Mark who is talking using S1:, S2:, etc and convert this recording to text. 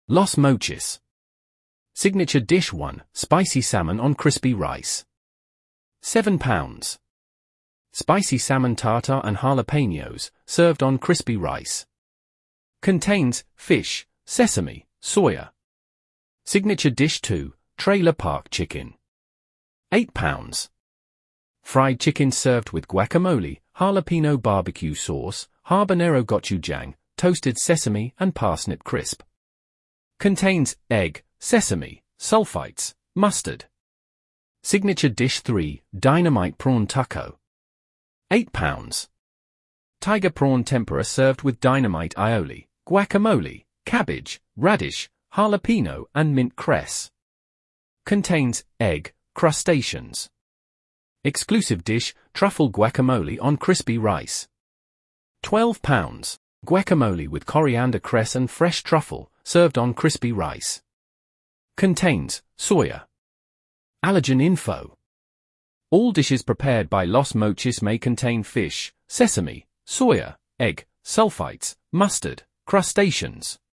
S1: Los Mochis. Signature Dish 1, Spicy Salmon on Crispy Rice. £7. Spicy salmon tartare and jalapenos, served on crispy rice. Contains fish, sesame, soya. Signature Dish 2, Trailer Park Chicken. £8. Fried chicken served with guacamole, jalapeno barbecue sauce, habanero gochujang, toasted sesame and parsnip crisp. Contains egg, sesame, sulfites, mustard. Signature Dish 3, Dynamite Prawn Taco. £8. Tiger prawn tempura served with dynamite aioli, guacamole, cabbage, radish, jalapeno and mint cress. Contains egg, crustaceans. Exclusive dish, truffle guacamole on crispy rice. £12. Guacamole with coriander cress and fresh truffle, served on crispy rice. Contains soya. Allergen info. All dishes prepared by Los Mochis may contain fish, sesame, soya, egg, sulfites, mustard, crustaceans.